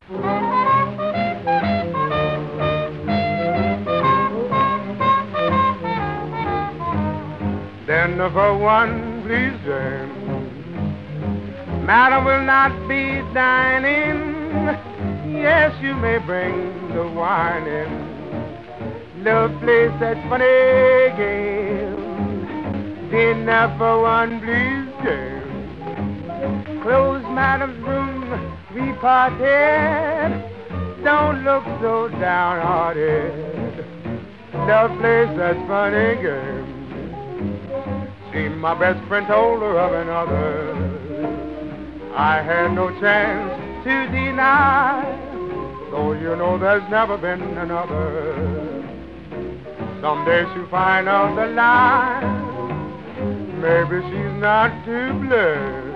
Dinner for one, please, Jane. Madam will not be dining. Yes, you may bring the wine in. Love place that's funny game. Dinner for one, please, Jane. Close madam's room, we parted. Don't look so downhearted. Love place that's funny game. See, my best friend told her of another. I had no chance to deny. Though you know there's never been another. Someday she'll find out the lie. Maybe she's not to blame.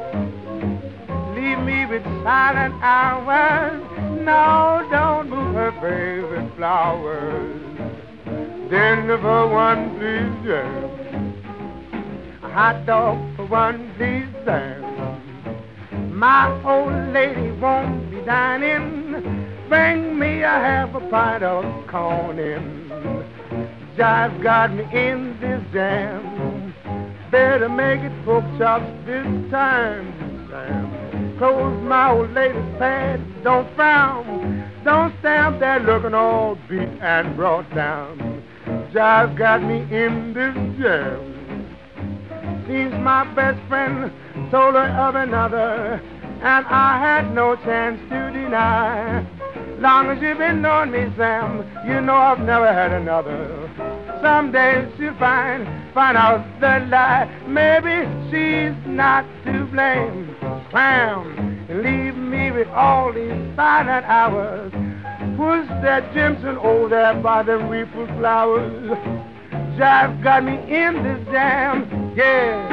Leave me with silent hours. No, don't move her favorite flowers. Dinner for one, please, Jane. A hot dog for one, please, Jane. My old lady won't be dining. Bring me a half a pint of corn in. Jive got me in this jam. Better make it pork chops this time, Sam. Close my old lady's pad, don't frown. Don't stand there looking all beat and brought down. Jive got me in this jam. Seems my best friend told her of another, and I had no chance to deny. Long as you've been knowing me, Sam, you know I've never had another. Someday she'll find out the lie. Maybe she's not to blame. Clam, leave me with all these silent hours. Push that Jimson over there by the reefer flowers. Jive got me in this jam, yeah.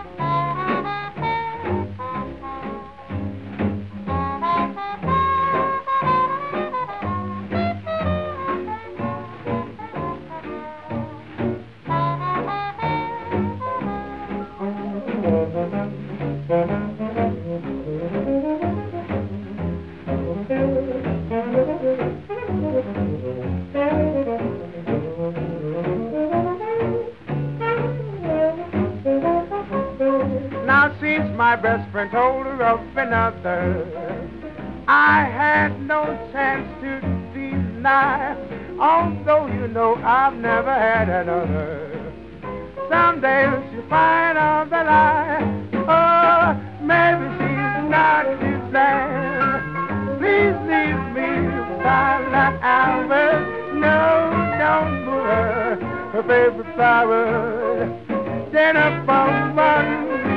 Now since my best friend told her of another, I had no chance to deny. Although you know I've never had another. Someday she'll find out the lie. Oh, maybe she's not to blame. Please leave me silent hours. No, don't move her favorite flowers. Dinner for one.